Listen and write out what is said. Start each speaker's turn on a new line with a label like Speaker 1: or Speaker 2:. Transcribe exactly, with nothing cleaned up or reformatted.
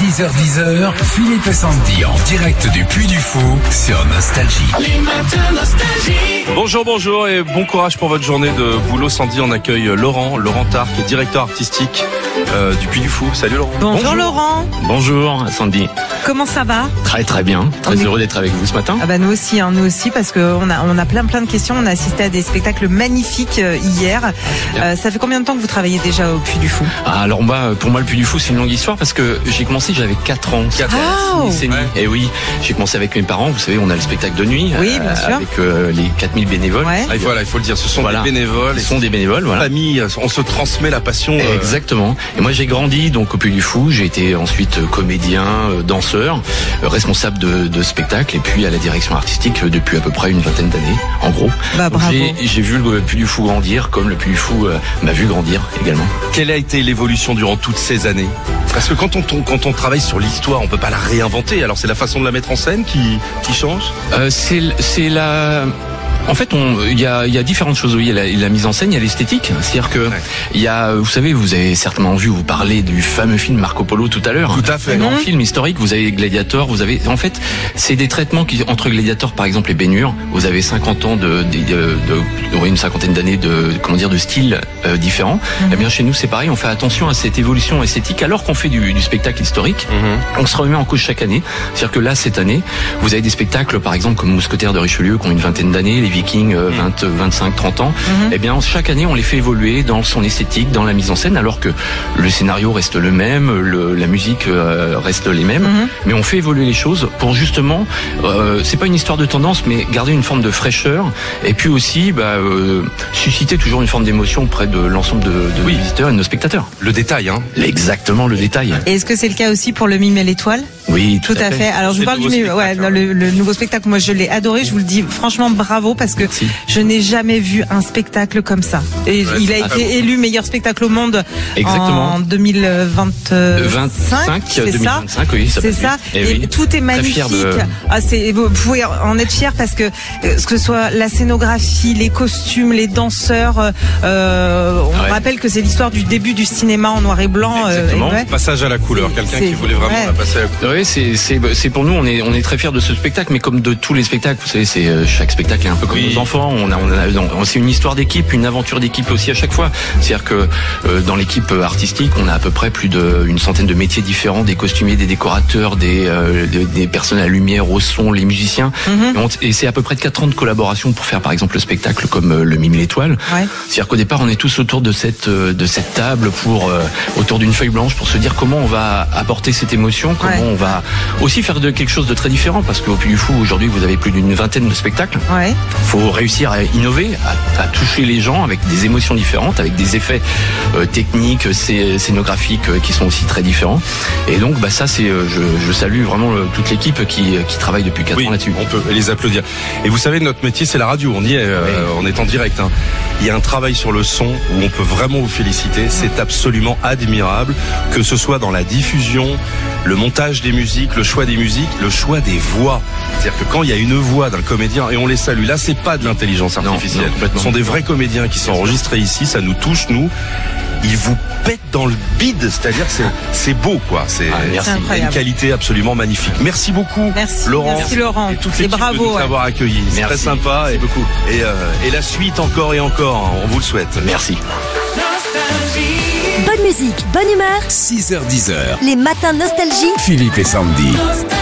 Speaker 1: six heures dix, Philippe et Sandy en direct du Puy du Fou sur Nostalgie.
Speaker 2: Les matins Nostalgie.
Speaker 3: Bonjour, bonjour et bon courage pour votre journée de boulot. Sandy, on accueille Laurent, Laurent Tard, qui est directeur artistique euh, du Puy du Fou. Salut Laurent.
Speaker 4: Bonjour, Bonjour Laurent.
Speaker 5: Bonjour Sandy.
Speaker 4: Comment ça va?
Speaker 5: Très très bien, très
Speaker 4: est...
Speaker 5: heureux d'être avec vous ce matin.
Speaker 4: Ah bah nous aussi, hein, nous aussi, parce qu'on a, on a plein plein de questions. On a assisté à des spectacles magnifiques euh, hier. Euh, ça fait combien de temps que vous travaillez déjà au Puy du Fou?
Speaker 5: Ah, alors moi, pour moi le Puy du Fou c'est une longue histoire parce que j'ai commencé, j'avais quatre ans.
Speaker 3: quatre ans.
Speaker 4: Oh.
Speaker 5: Ouais. Et oui, j'ai commencé avec mes parents. Vous savez, on a le spectacle de nuit.
Speaker 4: Oui, bien
Speaker 5: euh,
Speaker 4: sûr.
Speaker 5: Avec euh, les quatre mille bénévoles.
Speaker 4: Ouais.
Speaker 3: Ah, voilà, il faut le dire, ce sont
Speaker 5: voilà.
Speaker 3: des bénévoles.
Speaker 5: Ce sont des bénévoles, voilà.
Speaker 3: Famille, on se transmet la passion. Euh...
Speaker 5: Exactement. Et moi j'ai grandi donc au Puy du Fou. J'ai été ensuite comédien, danseur, responsable de, de spectacle et puis à la direction artistique depuis à peu près une vingtaine d'années, en gros.
Speaker 4: Bah, bravo.
Speaker 5: J'ai, j'ai vu le Puy du Fou grandir comme le Puy du Fou euh, m'a vu grandir également.
Speaker 3: Quelle a été l'évolution durant toutes ces années? Parce que quand on, quand on travaille sur l'histoire, on peut pas la réinventer. Alors c'est la façon de la mettre en scène qui, qui change?
Speaker 5: euh, c'est, c'est la... En fait, il y a, y a différentes choses. Oui, il y a la, la mise en scène, il y a l'esthétique. C'est-à-dire que il ouais. y a, vous savez, vous avez certainement vu, vous parler du fameux film Marco Polo tout à l'heure.
Speaker 3: Tout à fait.
Speaker 5: Un grand
Speaker 4: mmh.
Speaker 5: film historique. Vous avez Gladiator. Vous avez, en fait, c'est des traitements qui entre Gladiator, par exemple, et Ben Hur. Vous avez cinquante ans de, de, de, de, de une cinquantaine d'années de, comment dire, de styles euh, différents. Mmh. Eh bien, chez nous, c'est pareil. On fait attention à cette évolution esthétique, alors qu'on fait du, du spectacle historique. Mmh. On se remet en cause chaque année. C'est-à-dire que là, cette année, vous avez des spectacles, par exemple, comme Mousquetaires de Richelieu, qui ont une vingtaine d'années, les Vikings, euh, vingt, vingt-cinq, trente ans. Mm-hmm. Eh bien, chaque année, on les fait évoluer dans son esthétique, dans la mise en scène, alors que le scénario reste le même, le, la musique euh, reste les mêmes, mm-hmm. mais on fait évoluer les choses pour justement, euh, c'est pas une histoire de tendance, mais garder une forme de fraîcheur, et puis aussi, bah, euh, susciter toujours une forme d'émotion auprès de l'ensemble de, de oui. visiteurs et de nos spectateurs.
Speaker 3: Le détail, hein.
Speaker 5: Exactement, le détail.
Speaker 4: Et est-ce que c'est le cas aussi pour le Mime et l'étoile?
Speaker 5: Oui,
Speaker 4: tout, tout à fait. fait. Alors, je vous parle du Mime, ouais, non, le, le nouveau spectacle. Moi, je l'ai adoré. Je vous le dis franchement, bravo, parce que Merci. Je n'ai jamais vu un spectacle comme ça. Et ouais, il a été bon. élu meilleur spectacle au monde
Speaker 5: Exactement.
Speaker 4: en deux mille vingt-cinq. C'est ça.
Speaker 5: Oui, ça
Speaker 4: c'est ça. Et, et oui. tout est magnifique. De... Ah, c'est, vous pouvez en être fier parce que que ce soit la scénographie, les costumes, les danseurs. Euh, on ouais. rappelle que c'est l'histoire du début du cinéma en noir et blanc.
Speaker 3: Exactement.
Speaker 4: Euh, et ouais.
Speaker 3: Passage à la couleur.
Speaker 4: C'est,
Speaker 3: Quelqu'un
Speaker 4: c'est,
Speaker 3: qui voulait vraiment
Speaker 4: ouais.
Speaker 3: passer à la couleur.
Speaker 5: Oui, c'est c'est c'est pour nous. On est on est très fiers de ce spectacle, mais comme de tous les spectacles, vous savez, c'est chaque spectacle est un peu comme oui. nos enfants. On a on a c'est une histoire d'équipe, une aventure d'équipe aussi à chaque fois. C'est-à-dire que euh, dans l'équipe artistique, on a à peu près plus d'une centaine de métiers différents, des costumiers, des décorateurs, des, euh, des, des personnes à la lumière, au son, les musiciens. Mm-hmm. Et, on, et c'est à peu près de quatre ans de collaboration pour faire par exemple le spectacle comme euh, le Mime l'étoile. Ouais. C'est-à-dire qu'au départ, on est tous autour de cette euh, de cette table pour euh, autour d'une feuille blanche pour se dire comment on va apporter cette émotion, comment ouais. on va aussi faire de quelque chose de très différent, parce qu'au Puy du Fou aujourd'hui, vous avez plus d'une vingtaine de spectacles.
Speaker 4: Ouais.
Speaker 5: Faut réussir à innover, à, à toucher les gens avec des émotions différentes, avec des effets euh, techniques, scénographiques euh, qui sont aussi très différents. Et donc, bah ça, c'est, euh, je, je salue vraiment euh, toute l'équipe qui, qui travaille depuis quatre
Speaker 3: oui,
Speaker 5: ans là-dessus.
Speaker 3: On peut les applaudir. Et vous savez, notre métier, c'est la radio. On y est, euh, oui. on est en direct. Hein. Il y a un travail sur le son où on peut vraiment vous féliciter. C'est absolument admirable, que ce soit dans la diffusion, le montage des musiques, le choix des musiques, le choix des voix. C'est-à-dire que quand il y a une voix d'un comédien, et on les salue, là, c'est pas de l'intelligence artificielle. Non, non, ce sont des vrais comédiens qui sont enregistrés ici, ça nous touche, nous. Ils vous pètent dans le bide, c'est-à-dire que c'est, c'est beau, quoi. C'est,
Speaker 5: ah, merci.
Speaker 3: c'est une qualité absolument magnifique. Merci beaucoup,
Speaker 4: merci,
Speaker 3: Laurent.
Speaker 4: Merci, Laurent.
Speaker 3: Et toute l'équipe
Speaker 4: bravo,
Speaker 3: de nous
Speaker 4: ouais.
Speaker 3: avoir accueillis. C'est très sympa.
Speaker 5: Merci
Speaker 3: et,
Speaker 5: beaucoup.
Speaker 3: Et, euh, et la suite encore et encore, on vous le souhaite.
Speaker 5: Merci.
Speaker 2: Bonne musique, bonne humeur.
Speaker 1: six heures dix.
Speaker 2: Les matins Nostalgie.
Speaker 1: Philippe et Sandy.
Speaker 2: Nostalgie.